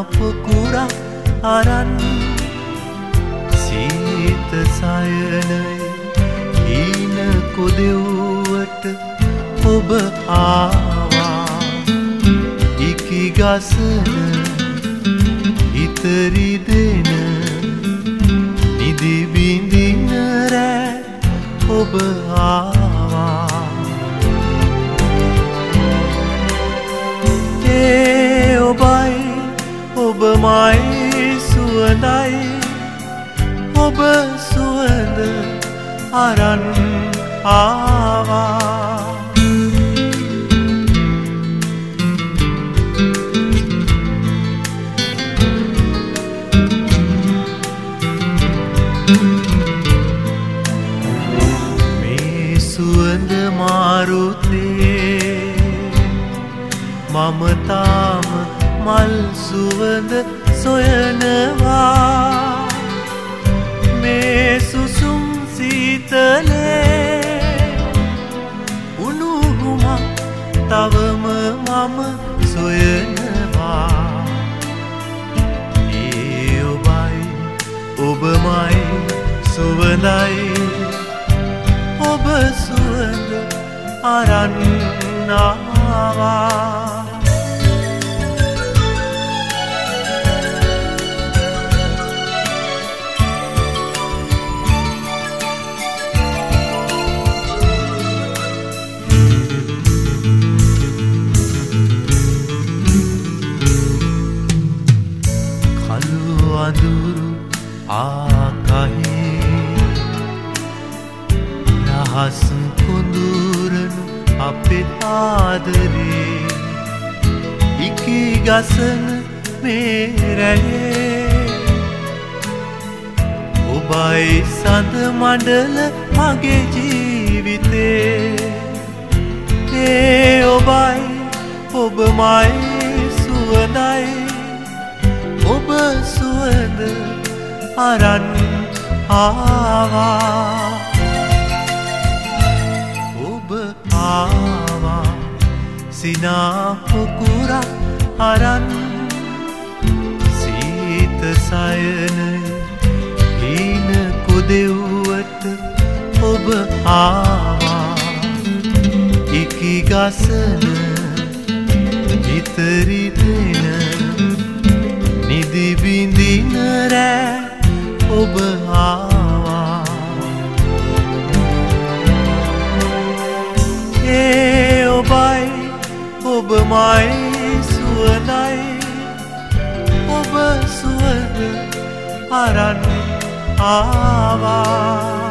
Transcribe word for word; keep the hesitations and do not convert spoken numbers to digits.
පොකුරක් අරන් සීත සයනයි හීන කොදෙව්වට ඔබ ආවා ඉකි ගසන ඉතරි දෙන නිදි බිඳින රෑ ඔබ ආවා ඒ ඔබයි ඔබමයි සුවඳයි ඔබ සුවඳ අරන් ආවා මේ සුවඳ මාරුතේ මම තාම මල් සුවඳ සොයනවා මේ සුසුම් සීතලේ උණුහුමක් තවම මම සොයනවා ඒ ඔබයි ඔබමයි සුවඳයි ඔබ සුවඳ අරන් ආවා අඳුරු ආකාහේ රහස් කුඳුරනු අපේ ආදරේ ඉකි ගසන මේ රැළේ ඔබයි සඳ මණ්ඩල මගේ ජීවිතේ ඒ ඔබයි ඔබමයි සුවඳයි ඔබ සුවඳ අරන් ආවා ඔබ ආවා සිනා පොකුරක් අරන් සීත සයනය හීන කොදෙව්වට ඔබ ආවා ඉකි ගසන ඉතරි දෙන නිදි බිඳින රෑ ඔබ ආවා ඒ ඔබයි ඔබමයි සුවඳයි ඔබ සුවඳ අරන් ආවා